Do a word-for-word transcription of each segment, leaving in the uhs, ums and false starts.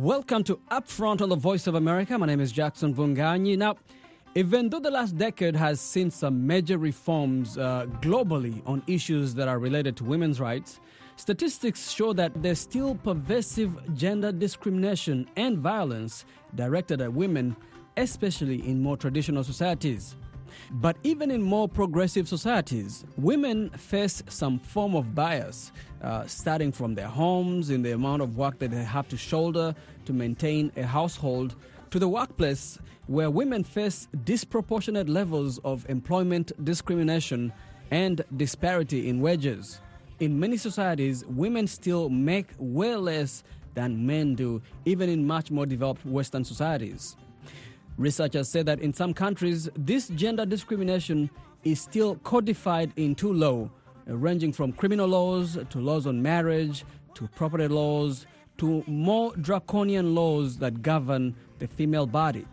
Welcome to Upfront on the Voice of America. My name is Jackson Vunganyi. Now, even though the last decade has seen some major reforms uh, globally on issues that are related to women's rights, statistics show that there's still pervasive gender discrimination and violence directed at women, especially in more traditional societies. But even in more progressive societies, women face some form of bias, uh, starting from their homes, in the amount of work that they have to shoulder to maintain a household, to the workplace, where women face disproportionate levels of employment discrimination and disparity in wages. In many societies, women still make way less than men do, even in much more developed Western societies. Researchers say that in some countries, this gender discrimination is still codified into law, ranging from criminal laws to laws on marriage to property laws to more draconian laws that govern the female body.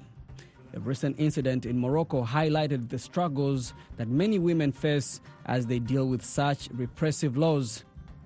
A recent incident in Morocco highlighted the struggles that many women face as they deal with such repressive laws.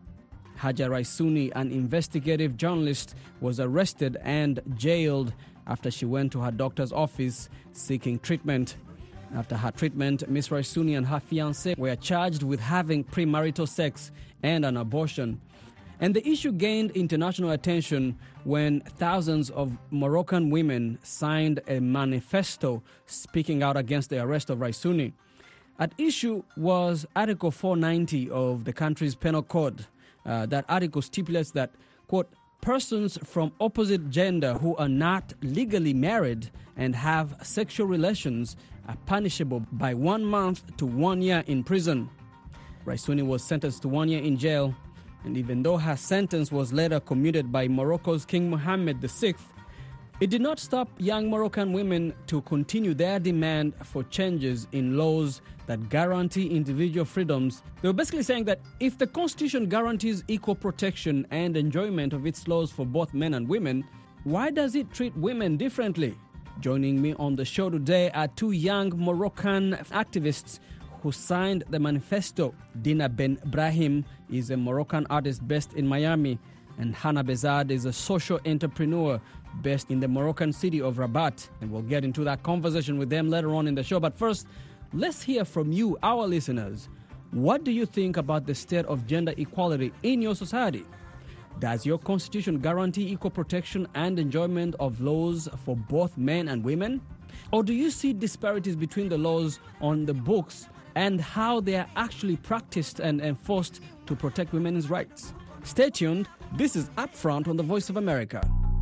Haja Raisuni, an investigative journalist, was arrested and jailed after she went to her doctor's office seeking treatment. After her treatment, Miss Raisuni and her fiancé were charged with having premarital sex and an abortion. And the issue gained international attention when thousands of Moroccan women signed a manifesto speaking out against the arrest of Raisuni. At issue was Article four ninety of the country's penal code. Uh, that article stipulates that, quote, persons from opposite gender who are not legally married and have sexual relations are punishable by one month to one year in prison. Raisuni was sentenced to one year in jail, and even though her sentence was later commuted by Morocco's King Mohammed the sixth, it did not stop young Moroccan women to continue their demand for changes in laws that guarantee individual freedoms. They were basically saying that if the Constitution guarantees equal protection and enjoyment of its laws for both men and women, why does it treat women differently? Joining me on the show today are two young Moroccan activists who signed the manifesto. Dina Ben Brahim is a Moroccan artist based in Miami, and Hannah Bezad is a social entrepreneur based in the Moroccan city of Rabat. And we'll get into that conversation with them later on in the show. But first, let's hear from you, our listeners. What do you think about the state of gender equality in your society? Does your constitution guarantee equal protection and enjoyment of laws for both men and women? Or do you see disparities between the laws on the books and how they are actually practiced and enforced to protect women's rights? Stay tuned. This is Upfront on the Voice of America.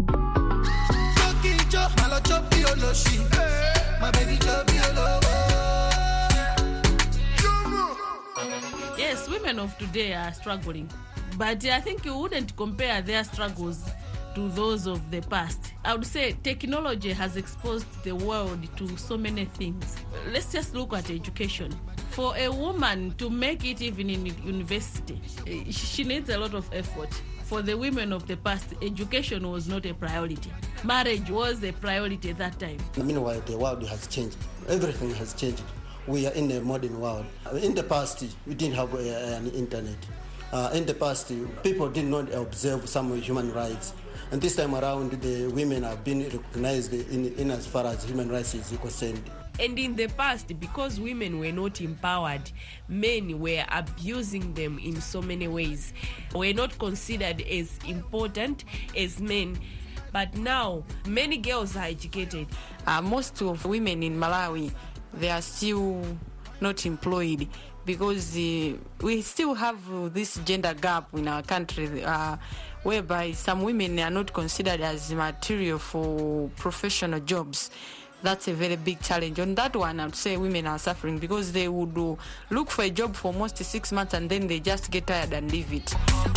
Yes, women of today are struggling, but I think you wouldn't compare their struggles to those of the past. I would say technology has exposed the world to so many things. Let's just look at education. For a woman to make it even in university, she needs a lot of effort. For the women of the past, education was not a priority. Marriage was a priority at that time. Meanwhile, the world has changed. Everything has changed. We are in a modern world. In the past, we didn't have uh, an internet. Uh, in the past, people did not observe some human rights. And this time around, the women have been recognized in, in as far as human rights is concerned. And in the past, because women were not empowered, men were abusing them in so many ways. Were not considered as important as men. But now, many girls are educated. Uh, most of women in Malawi, they are still not employed because uh, we still have uh, this gender gap in our country uh, whereby some women are not considered as material for professional jobs. That's a very big challenge. On that one, I would say women are suffering because they would uh, look for a job for almost six months and then they just get tired and leave it.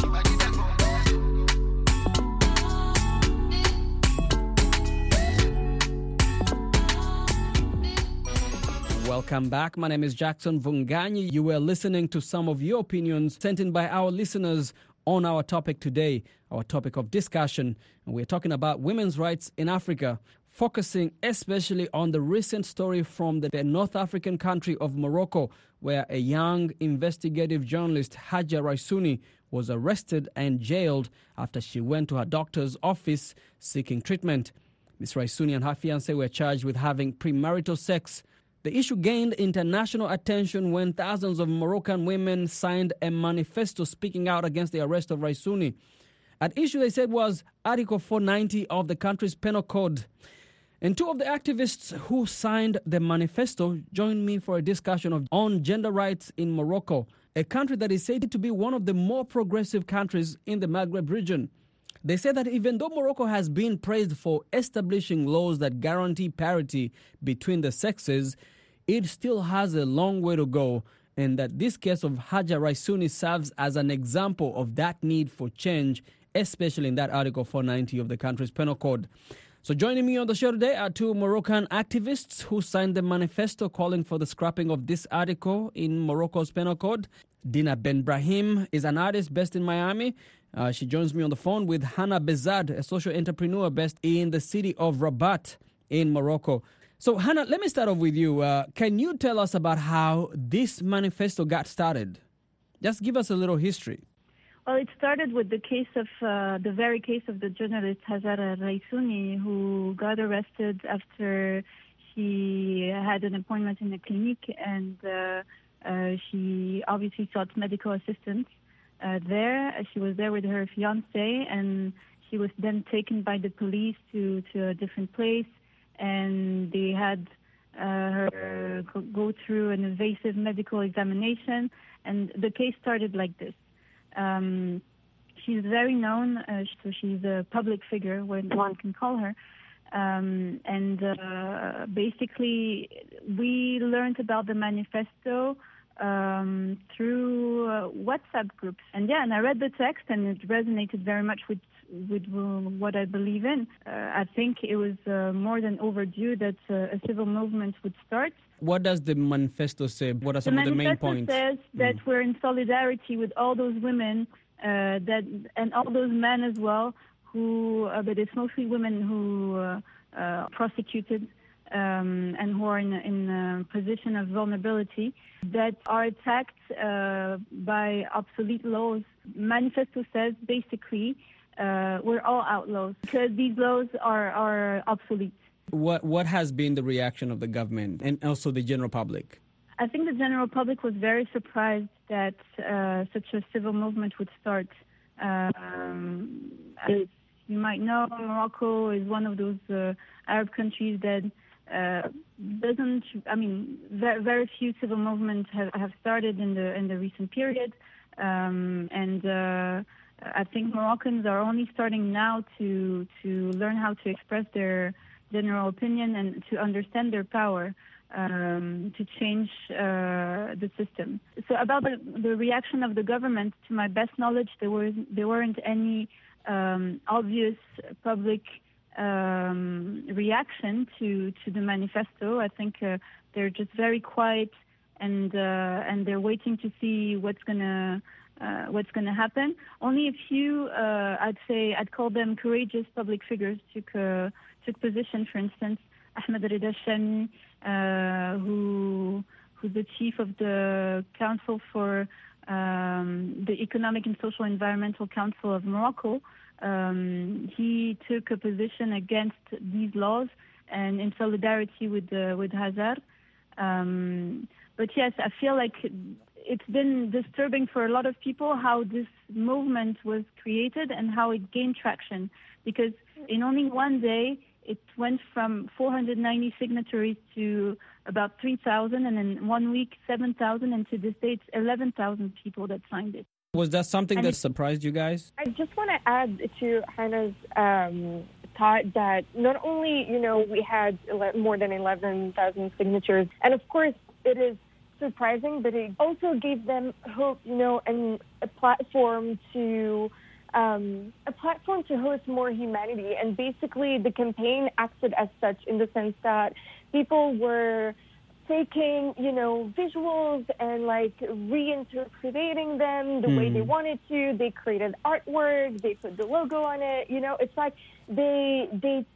Welcome back. My name is Jackson Vunganyi. You were listening to some of your opinions sent in by our listeners on our topic today, our topic of discussion. And we're talking about women's rights in Africa, focusing especially on the recent story from the North African country of Morocco, where a young investigative journalist, Haja Raisuni, was arrested and jailed after she went to her doctor's office seeking treatment. Miz Raisuni and her fiancé were charged with having premarital sex. The issue gained international attention when thousands of Moroccan women signed a manifesto speaking out against the arrest of Raisuni. At issue, they said, was Article four ninety of the country's penal code. And two of the activists who signed the manifesto joined me for a discussion of, on gender rights in Morocco, a country that is said to be one of the more progressive countries in the Maghreb region. They say that even though Morocco has been praised for establishing laws that guarantee parity between the sexes, it still has a long way to go, and that this case of Haja Raisuni serves as an example of that need for change, especially in that Article four ninety of the country's penal code. So joining me on the show today are two Moroccan activists who signed the manifesto calling for the scrapping of this article in Morocco's penal code. Dina Benbrahim is an artist based in Miami. Uh, she joins me on the phone with Hannah Bezad, a social entrepreneur based in the city of Rabat in Morocco. So, Hannah, let me start off with you. Uh, can you tell us about how this manifesto got started? Just give us a little history. Well, it started with the case of, uh, the very case of the journalist Hajar Raisuni, who got arrested after she had an appointment in a clinic, and uh, uh, she obviously sought medical assistance uh, there. She was there with her fiancé, and she was then taken by the police to, to a different place. And they had uh, her go through an invasive medical examination, and the case started like this. Um, she's very known, uh, so she's a public figure, when one can call her. Um, and uh, basically, we learned about the manifesto um, through uh, WhatsApp groups. And yeah, and I read the text, and it resonated very much with with what I believe in. Uh, I think it was uh, more than overdue that uh, a civil movement would start. What does the manifesto say? What are some of the main points? The manifesto says that mm. we're in solidarity with all those women uh, that and all those men as well, who, uh, but it's mostly women who uh, uh, prosecuted um, and who are in, in a position of vulnerability, that are attacked uh, by obsolete laws. Manifesto says basically Uh, we're all outlaws because these laws are, are obsolete. What what has been the reaction of the government and also the general public? I think the general public was very surprised that uh, such a civil movement would start. Um, as you might know, Morocco is one of those uh, Arab countries that uh, doesn't. I mean, very, very few civil movements have, have started in the in the recent period, um, and. Uh, I think Moroccans are only starting now to to learn how to express their general opinion and to understand their power um, to change uh, the system. So about the, the reaction of the government, to my best knowledge, there was there weren't any um, obvious public um, reaction to, to the manifesto. I think uh, they're just very quiet and uh, and they're waiting to see what's gonna. Uh, what's going to happen. Only a few, uh, I'd say, I'd call them courageous public figures took uh, took position. For instance, Ahmed Rida Shami, uh, who who's the chief of the Council for um, the Economic and Social Environmental Council of Morocco. Um, he took a position against these laws and in solidarity with uh, with Hajar. Um, but yes, I feel like it's been disturbing for a lot of people how this movement was created and how it gained traction, because in only one day it went from four hundred ninety signatories to about three thousand, and in one week seven thousand, and to this day it's eleven thousand people that signed it. Was that something and that surprised you guys? I just want to add to Hannah's um, thought that not only, you know, we had ele- more than eleven thousand signatures, and of course it is surprising, but it also gave them hope, you know, and a platform to um, a platform to host more humanity. And basically, the campaign acted as such in the sense that people were taking, you know, visuals and like reinterpreting them the mm. way they wanted to. They created artwork. They put the logo on it. You know, it's like they they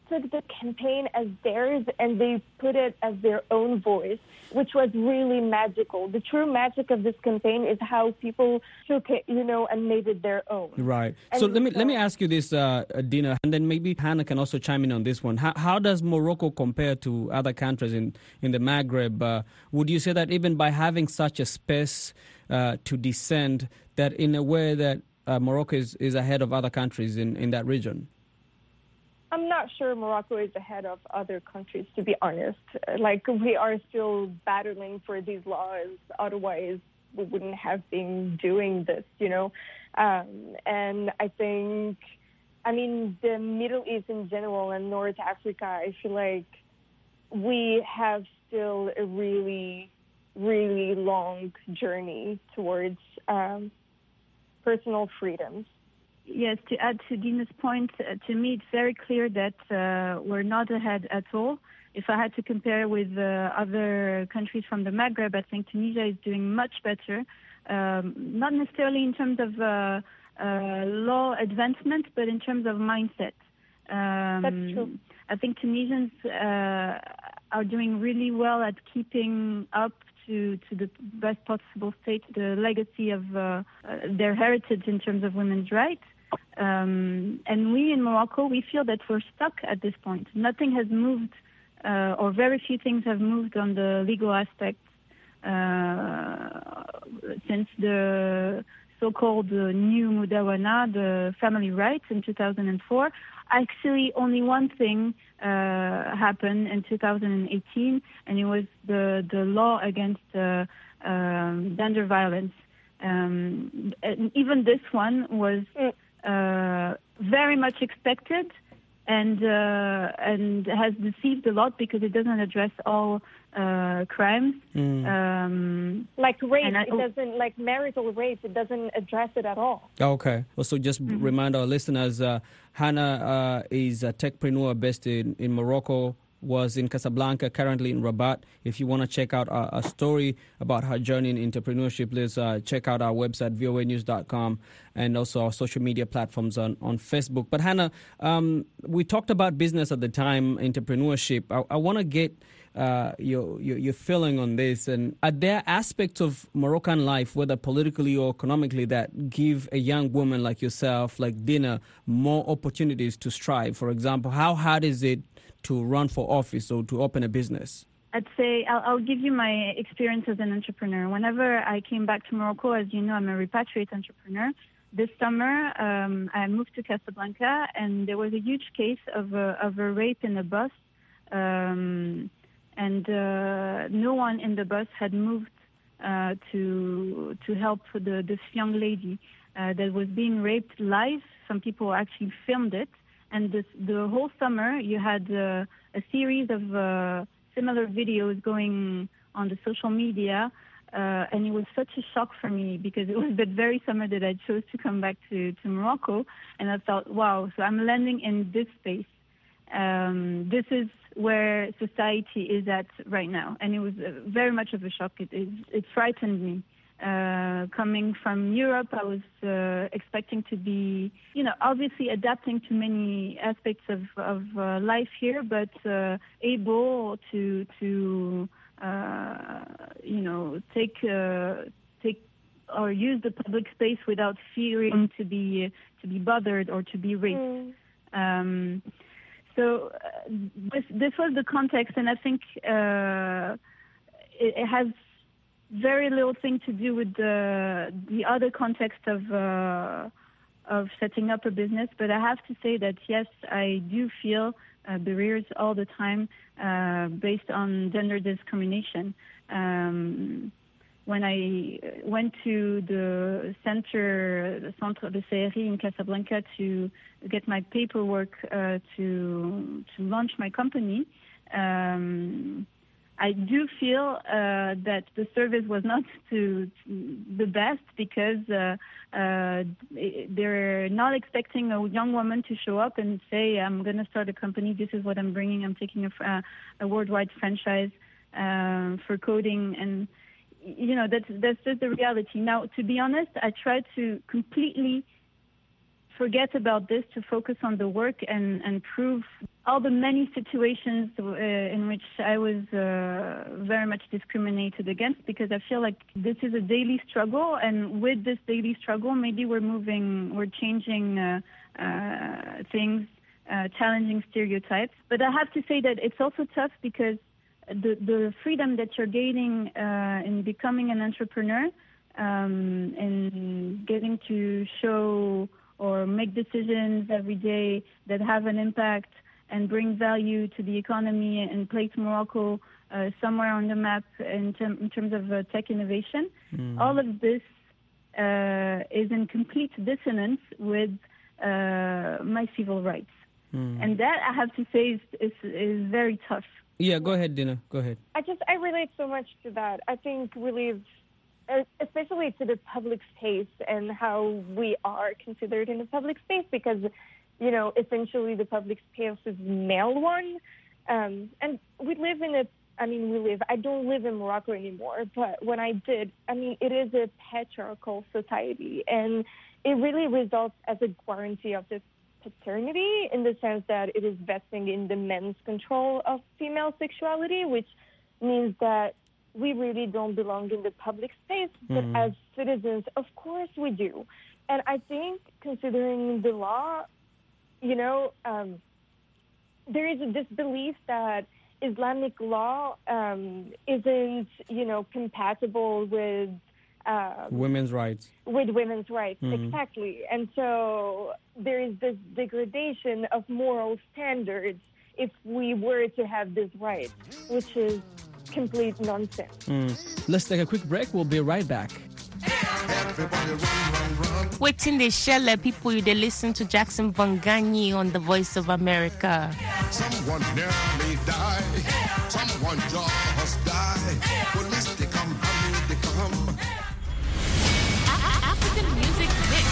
took the campaign as theirs and they put it as their own voice, which was really magical. The true magic of this campaign is how people took it, you know, and made it their own. Right. And So let me so- let me ask you this, uh, Dina, and then maybe Hannah can also chime in on this one. How, how does Morocco compare to other countries in, in the Maghreb? Uh, would you say that even by having such a space uh, to descend, that in a way that uh, Morocco is, is ahead of other countries in, in that region? I'm not sure Morocco is ahead of other countries, to be honest. Like, we are still battling for these laws. Otherwise, we wouldn't have been doing this, you know. Um, and I think, I mean, the Middle East in general and North Africa, I feel like we have still a really, really long journey towards um, personal freedoms. Yes, to add to Dina's point, uh, to me it's very clear that uh, we're not ahead at all. If I had to compare with uh, other countries from the Maghreb, I think Tunisia is doing much better, um, not necessarily in terms of uh, uh, law advancement, but in terms of mindset. Um, That's true. I think Tunisians uh, are doing really well at keeping up to, to the best possible state the legacy of uh, uh, their heritage in terms of women's rights. Um, and we in Morocco, we feel that we're stuck at this point. Nothing has moved, uh, or very few things have moved on the legal aspects uh, since the so-called uh, new Mudawana, the family rights in two thousand four. Actually, only one thing uh, happened in two thousand eighteen, and it was the, the law against uh, um, gender violence. Um, and even this one was uh, very much expected and uh, and has deceived a lot because it doesn't address all uh, crimes. Mm. Um, Like rape, And I- it doesn't, like marital rape, it doesn't address it at all. Okay. Also, just Mm-hmm. remind our listeners, uh, Hannah uh, is a techpreneur based in, in Morocco, was in Casablanca, currently in Rabat. If you want to check out a, a story about her journey in entrepreneurship, please uh, check out our website, v o a news dot com, and also our social media platforms on, on Facebook. But Hannah, um, we talked about business at the time, entrepreneurship. I, I want to get uh, your, your your feeling on this. And are there aspects of Moroccan life, whether politically or economically, that give a young woman like yourself, like Dina, more opportunities to strive? For example, how hard is it to run for office or to open a business? I'd say I'll, I'll give you my experience as an entrepreneur. Whenever I came back to Morocco, as you know, I'm a repatriate entrepreneur. This summer, um, I moved to Casablanca, and there was a huge case of a, of a rape in a bus, um, and uh, no one in the bus had moved uh, to to help the, this young lady uh, that was being raped live. Some people actually filmed it. And this, the whole summer, you had uh, a series of uh, similar videos going on the social media, uh, and it was such a shock for me because it was that very summer that I chose to come back to, to Morocco, and I thought, wow, so I'm landing in this space. Um, this is where society is at right now, and it was uh, very much of a shock. It, it, it frightened me. Uh, coming from Europe, I was uh, expecting to be, you know, obviously adapting to many aspects of, of uh, life here, but uh, able to, to uh, you know, take uh, take or use the public space without fearing to be to be bothered or to be raped. Mm. Um, so uh, this this was the context, and I think uh, it, it has very little thing to do with the the other context of uh, of setting up a business. But I have to say that yes, I do feel uh, barriers all the time uh, based on gender discrimination. Um, when I went to the center, the Centre de C R I in Casablanca to get my paperwork uh, to to launch my company, um, I do feel uh, that the service was not to, to the best because uh, uh, they're not expecting a young woman to show up and say, I'm going to start a company, this is what I'm bringing, I'm taking a, uh, a worldwide franchise uh, for coding. And, you know, that's, that's just the reality. Now, to be honest, I try to completely forget about this to focus on the work and, and prove all the many situations uh, in which I was uh, very much discriminated against, because I feel like this is a daily struggle, and with this daily struggle, maybe we're moving, we're changing uh, uh, things, uh, challenging stereotypes. But I have to say that it's also tough because the, the freedom that you're gaining uh, in becoming an entrepreneur um, and getting to show or make decisions every day that have an impact and bring value to the economy and place Morocco uh, somewhere on the map in, term, in terms of uh, tech innovation. Mm. All of this uh, is in complete dissonance with uh, my civil rights. Mm. And that, I have to say, is, is, is very tough. Yeah, go ahead, Dina. Go ahead. I just, I relate so much to that. I think we live, especially to the public space and how we are considered in the public space, because you know, essentially the public space is male one. Um, and we live in a, I mean, we live, I don't live in Morocco anymore, but when I did, I mean, it is a patriarchal society. And it really results as a guarantee of this paternity in the sense that it is vesting in the men's control of female sexuality, which means that we really don't belong in the public space. But mm-hmm. as citizens, of course we do. And I think considering the law, you know, um, there is this belief that Islamic law um, isn't, you know, compatible with um, women's rights. With women's rights, mm-hmm. exactly. And so there is this degradation of moral standards if we were to have this right, which is complete nonsense. Mm. Let's take a quick break. We'll be right back. Everybody run, run, run. Waiting the shell people, they listen to Jackson Vongani on the Voice of America. Someone nearly died. Someone just died. Police they come, honey they come. African music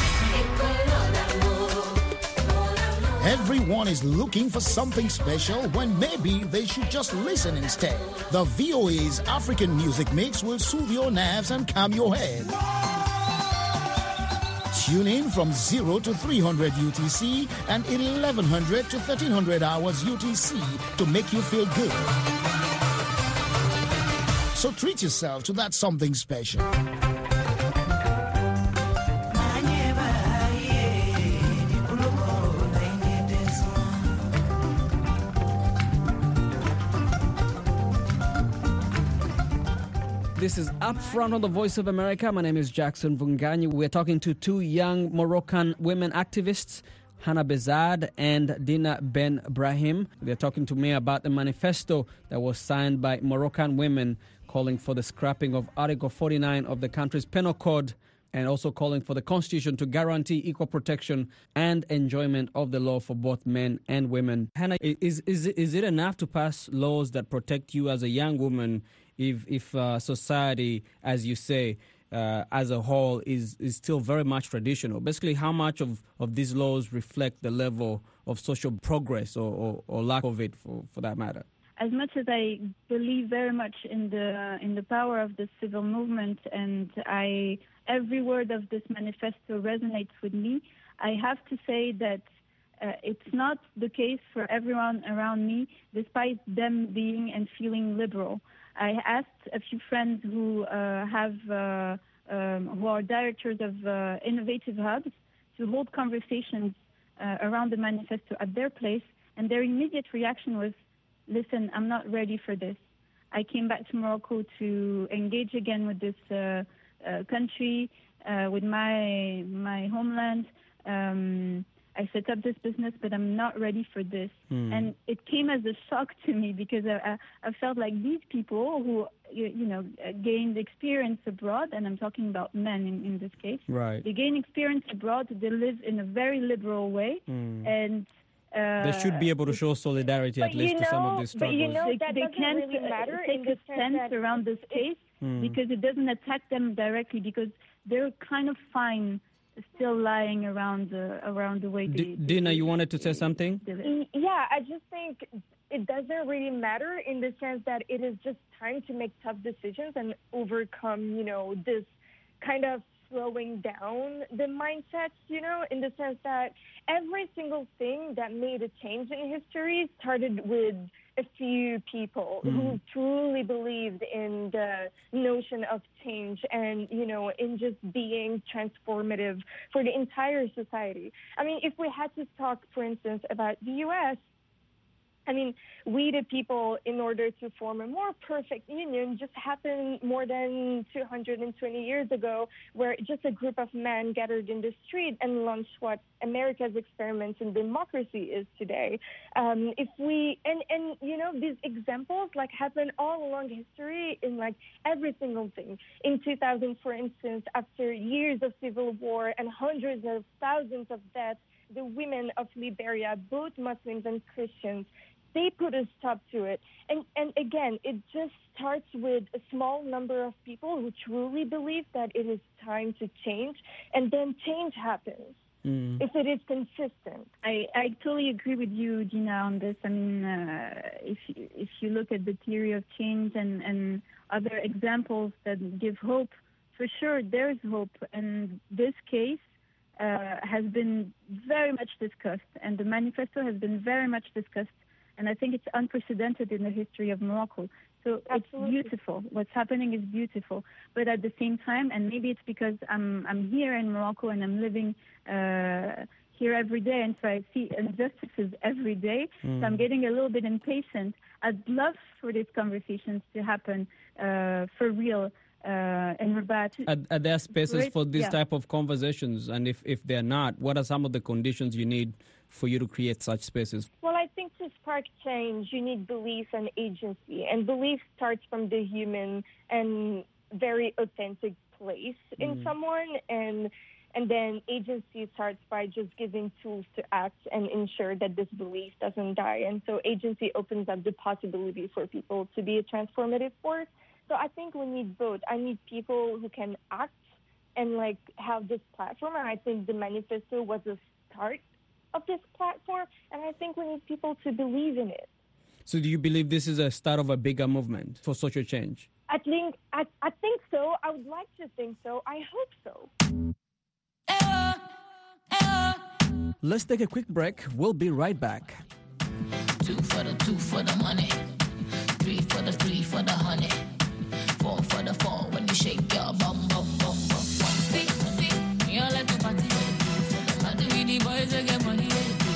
mix. Everyone is looking for something special when maybe they should just listen instead. The V O A's African Music Mix will soothe your nerves and calm your head. Tune in from zero to three hundred U T C and eleven hundred to thirteen hundred hours U T C to make you feel good. So treat yourself to that something special. This is Up Front on the Voice of America. My name is Jackson Vungani. We're talking to two young Moroccan women activists, Hannah Bezad and Dina Ben Brahim. They're talking to me about the manifesto that was signed by Moroccan women calling for the scrapping of Article forty-nine of the country's penal code, and also calling for the Constitution to guarantee equal protection and enjoyment of the law for both men and women. Hannah, is, is, is it enough to pass laws that protect you as a young woman if if uh, society, as you say, uh, as a whole is, is still very much traditional? Basically, how much of, of these laws reflect the level of social progress or, or, or lack of it, for, for that matter? As much as I believe very much in the in the power of the civil movement, and I every word of this manifesto resonates with me, I have to say that uh, it's not the case for everyone around me, despite them being and feeling liberal. I asked a few friends who uh, have uh, um, who are directors of uh, innovative hubs to hold conversations uh, around the manifesto at their place, and their immediate reaction was, listen, I'm not ready for this. I came back to Morocco to engage again with this uh, uh, country, uh, with my my homeland. Um, I set up this business, but I'm not ready for this. Mm. And it came as a shock to me because I, I felt like these people who, you, you know, gained experience abroad, and I'm talking about men in, in this case. Right. They gain experience abroad. They live in a very liberal way, mm. and Uh, they should be able to show solidarity at least know, to some of these struggles. But you know, that they, they can't really matter take in a stance around this case mm. because it doesn't attack them directly, because they're kind of fine still lying around the around the way they... D- Dina, you wanted to say something? Yeah, I just think it doesn't really matter in the sense that it is just time to make tough decisions and overcome, you know, this kind of throwing down the mindsets, you know, in the sense that every single thing that made a change in history started with a few people mm. who truly believed in the notion of change and, you know, in just being transformative for the entire society. I mean, if we had to talk, for instance, about the U S, I mean, we the people, in order to form a more perfect union, just happened more than two hundred twenty years ago, where just a group of men gathered in the street and launched what America's experiment in democracy is today. Um, if we, and, and, you know, these examples, like, happen all along history in, like, every single thing. In two thousand, for instance, after years of civil war and hundreds of thousands of deaths, the women of Liberia, both Muslims and Christians, they put a stop to it. And, and again, it just starts with a small number of people who truly believe that it is time to change, and then change happens. Mm. If it is consistent. I, I totally agree with you, Dina, on this. I mean, uh, if, you, if you look at the theory of change and, and other examples that give hope, for sure there's hope. And this case uh, has been very much discussed, and the manifesto has been very much discussed. And I think it's unprecedented in the history of Morocco. So Absolutely. It's beautiful. What's happening is beautiful. But at the same time, and maybe it's because I'm I'm here in Morocco and I'm living uh, here every day, and so I see injustices every day. Mm. So I'm getting a little bit impatient. I'd love for these conversations to happen uh, for real. Uh, in Rabat. Are, are there spaces Great, for these yeah. type of conversations? And if, if they're not, what are some of the conditions you need for you to create such spaces? Well, I think to spark change, you need belief and agency. And belief starts from the human and very authentic place in mm. someone. And and then agency starts by just giving tools to act and ensure that this belief doesn't die. And so agency opens up the possibility for people to be a transformative force. So I think we need both. I need people who can act and, like, have this platform. And I think the manifesto was a start of this platform. And I think we need people to believe in it. So do you believe this is a start of a bigger movement for social change? I think I, I think so. I would like to think so. I hope so. Let's take a quick break. We'll be right back. Two for the two for the money. Three for the three for the honey. Four for the four when you shake your bum, bum, bum, bum. See, see, you like to party. Party with the boys that get money.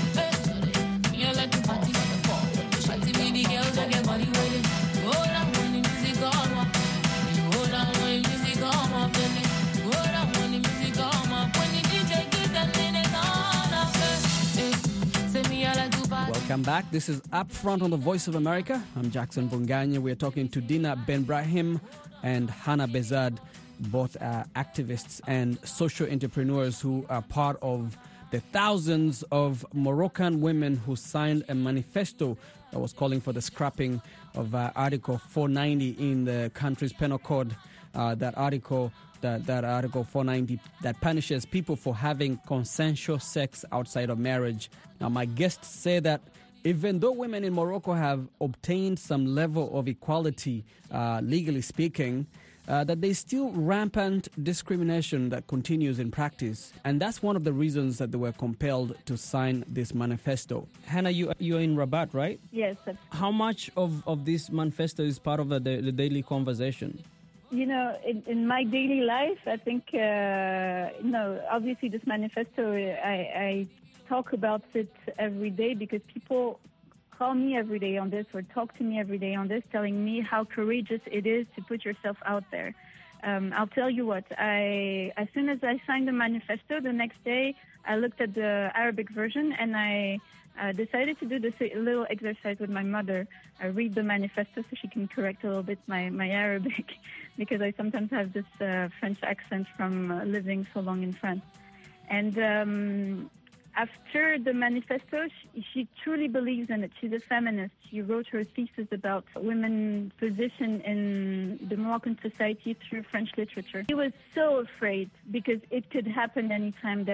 Hey, you like to party. Party with the girls that get money. Hold on when the music come up. Hold on when the music come up. Hold on when the music come up. When the D J get that minute on up. Say me I like to party. Welcome back. This is Up Front on the Voice of America. I'm Jackson Bunganya. We're talking to Dina Benbrahim and Hannah Bezad, both uh, activists and social entrepreneurs who are part of the thousands of Moroccan women who signed a manifesto that was calling for the scrapping of uh, Article four ninety in the country's penal code. Uh, that article, that, that Article four ninety, that punishes people for having consensual sex outside of marriage. Now, my guests say that even though women in Morocco have obtained some level of equality, uh, legally speaking, uh, that there's still rampant discrimination that continues in practice. And that's one of the reasons that they were compelled to sign this manifesto. Hannah, you, you're in Rabat, right? Yes. How much of, of this manifesto is part of the, the daily conversation? You know, in, in my daily life, I think, uh, no, obviously this manifesto, I, I talk about it every day because people call me every day on this or talk to me every day on this, telling me how courageous it is to put yourself out there. Um, I'll tell you what, I as soon as I signed the manifesto, the next day I looked at the Arabic version and I uh, decided to do this little exercise with my mother. I read the manifesto so she can correct a little bit my, my Arabic because I sometimes have this uh, French accent from uh, living so long in France. And um, after the manifesto, she, she truly believes in it. She's a feminist. She wrote her thesis about women's position in the Moroccan society through French literature. She was so afraid because it could happen anytime that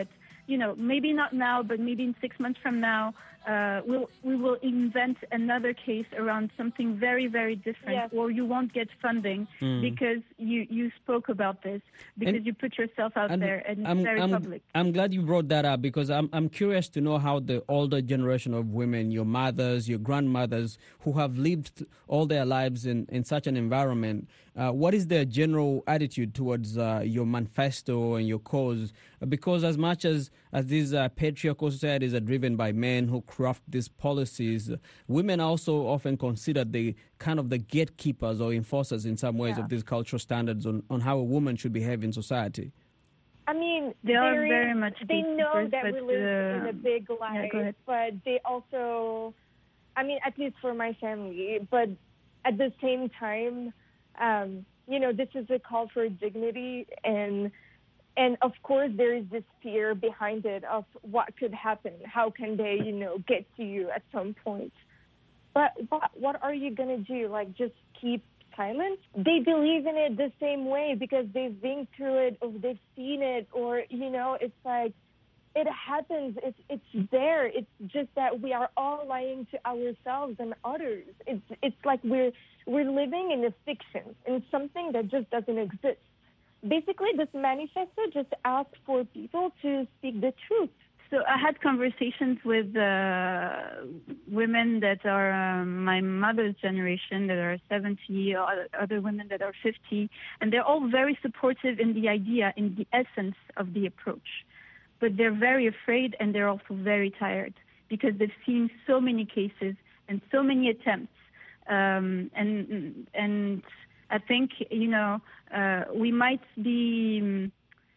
you know, maybe not now, but maybe in six months from now, uh, we'll, we will invent another case around something very, very different, Yes. or you won't get funding Mm. because you, you spoke about this, because And- you put yourself out And there, and it's I'm, very I'm, public. I'm glad you brought that up, because I'm I'm curious to know how the older generation of women, your mothers, your grandmothers, who have lived all their lives in, in such an environment, uh, what is their general attitude towards uh, your manifesto and your cause? Because as much as, as these uh, patriarchal societies are driven by men who craft these policies, women are also often considered the kind of the gatekeepers or enforcers in some ways Yeah. of these cultural standards on, on how a woman should behave in society. I mean, They are they're- very much They know gatekeepers, that we but, live in uh, a big yeah, life, go ahead. but they also, I mean, at least for my family, but at the same time, um, you know, this is a call for dignity, and and of course there is this fear behind it of what could happen. How can they, you know, get to you at some point? But what what are you gonna do? Like, just keep silent? They believe in it the same way because they've been through it, or they've seen it, or you know, it's like it happens. It's it's there. It's just that we are all lying to ourselves and others. It's it's like we're we're living in a fiction, in something that just doesn't exist. Basically, this manifesto just asks for people to speak the truth. So I had conversations with uh, women that are um, my mother's generation, that are seventy, or other- other women that are fifty, and they're all very supportive in the idea, in the essence of the approach. But they're very afraid, and they're also very tired because they've seen so many cases and so many attempts. Um, and and I think, you know, uh, we might be um,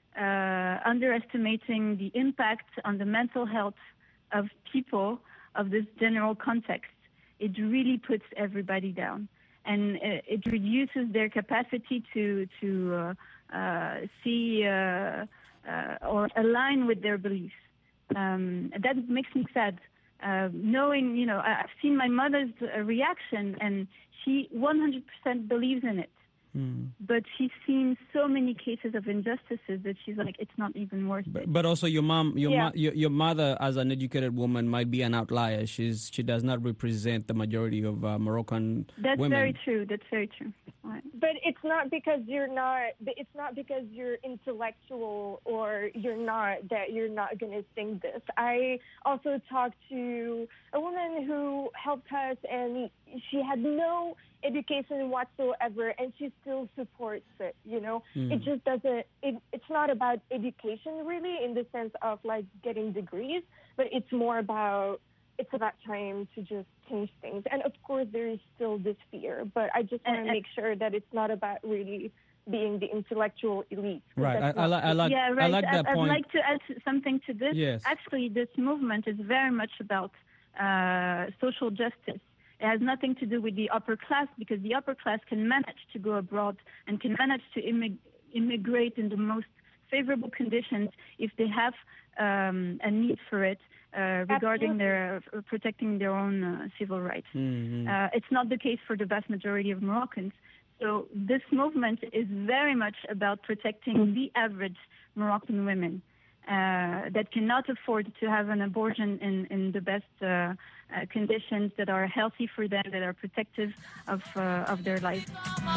uh, underestimating the impact on the mental health of people of this general context. It really puts everybody down, and uh, it reduces their capacity to to uh, uh, see uh, uh, or align with their beliefs. Um, that makes me sad. Uh, knowing, you know, I- I've seen my mother's uh, reaction, and she one hundred percent believes in it. Mm. But she's seen so many cases of injustices that she's like, it's not even worth it. But, but also, your mom, your, Yeah. mo- your your mother, as an educated woman, might be an outlier. She's she does not represent the majority of uh, Moroccan That's women. very true. That's very true. Right. But it's not because you're not. It's not because you're intellectual or you're not that you're not going to think this. I also talked to a woman who helped us, and she had no education whatsoever, and she still supports it. You know, Mm. it just doesn't. It, it's not about education really, in the sense of like getting degrees, but it's more about. It's about time to just change things. And of course, there is still this fear, but I just want And- to make sure that it's not about really being the intellectual elite. Right. I, That's I, not like I it. like yeah, right. I like that I'd, point. I'd like to add something to this. Yes. Actually, this movement is very much about uh, social justice. It has nothing to do with the upper class, because the upper class can manage to go abroad and can manage to immig- immigrate in the most favorable conditions if they have um, a need for it uh, regarding their uh, protecting their own uh, civil rights. Mhm. Uh, it's not the case for the vast majority of Moroccans. So this movement is very much about protecting the average Moroccan women uh, that cannot afford to have an abortion in, in the best uh, uh, conditions that are healthy for them, that are protective of uh, of their life.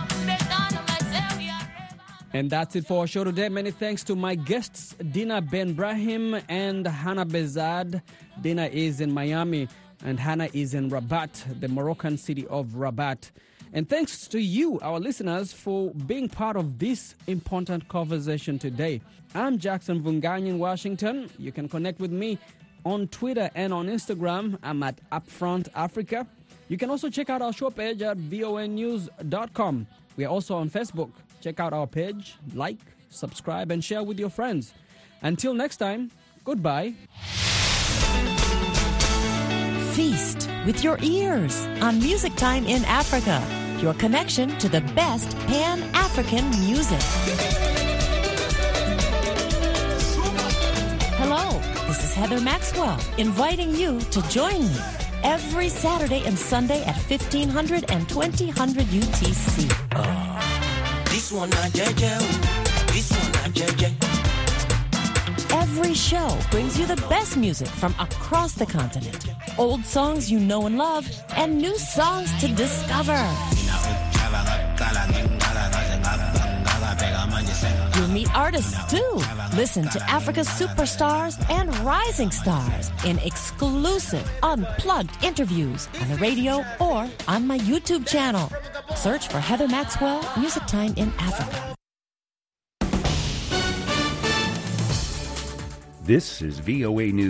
And that's it for our show today. Many thanks to my guests, Dina Ben Brahim and Hannah Bezad. Dina is in Miami and Hannah is in Rabat, the Moroccan city of Rabat. And thanks to you, our listeners, for being part of this important conversation today. I'm Jackson Vunganyi in Washington. You can connect with me on Twitter and on Instagram. I'm at Upfront Africa. You can also check out our show page at V O N news dot com. We are also on Facebook. Check out our page, like, subscribe, and share with your friends. Until next time, goodbye. Feast with your ears on Music Time in Africa, your connection to the best Pan-African music. Hello, this is Heather Maxwell, inviting you to join me every Saturday and Sunday at fifteen hundred and twenty hundred U T C. This one not J J. This one not J J. Every Every show brings you the best music from across the continent. Old songs you know and love, and new songs to discover. You'll meet artists too. Listen to Africa's superstars and rising stars in exclusive, unplugged interviews on the radio or on my YouTube channel. Search for Heather Maxwell, Music Time in Africa. This is V O A News.